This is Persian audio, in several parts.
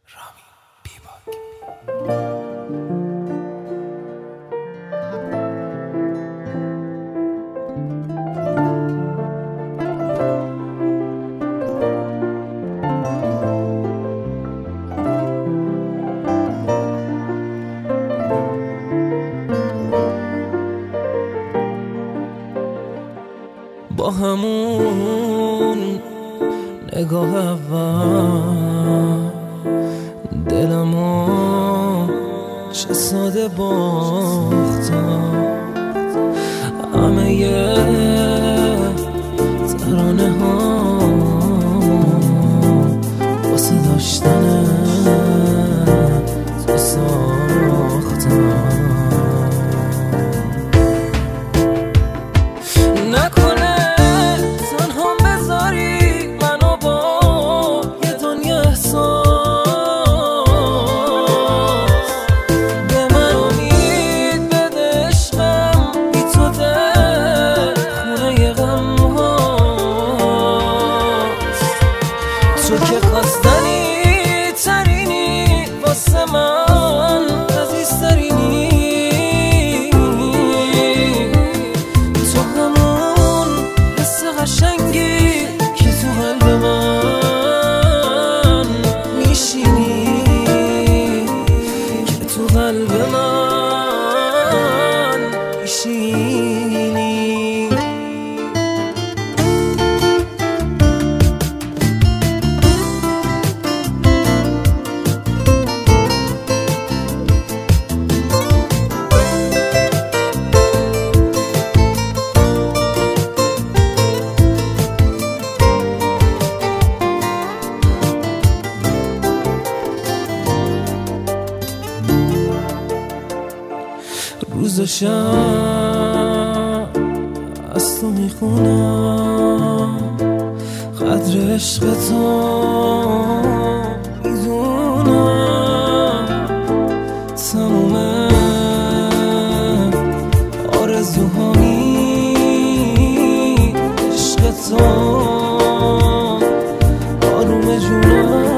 رامین بیباک. با همون نگاه اول دلمو چه ساده باختم، همه یه ترانه ها واسه داشتن تو ساختم. نکنه تنها بذاری منو با یه دنیا احساس، به من امید بده عشقم، بی تو دل خونه غم هاست. تو که خواستنی ترینی واسه من، عزیزترینی. تو همون حس قشنگی که تو قلب من میشینی، که تو قلب من میشینی. روز و شب از تو میخونم، قدر عشق تو میدونم. تموم آرزوهامی عشق تو آروم جونم.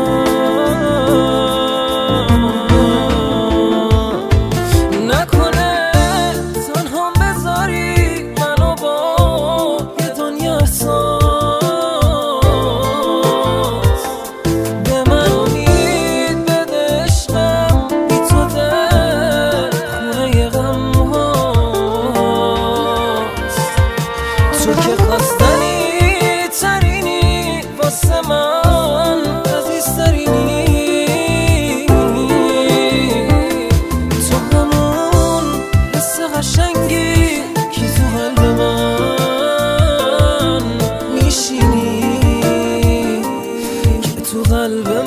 تو که خواستنی ترینی واسه من، عزیزترینی. تو همون حس قشنگی که تو قلب من میشینی، که تو قلب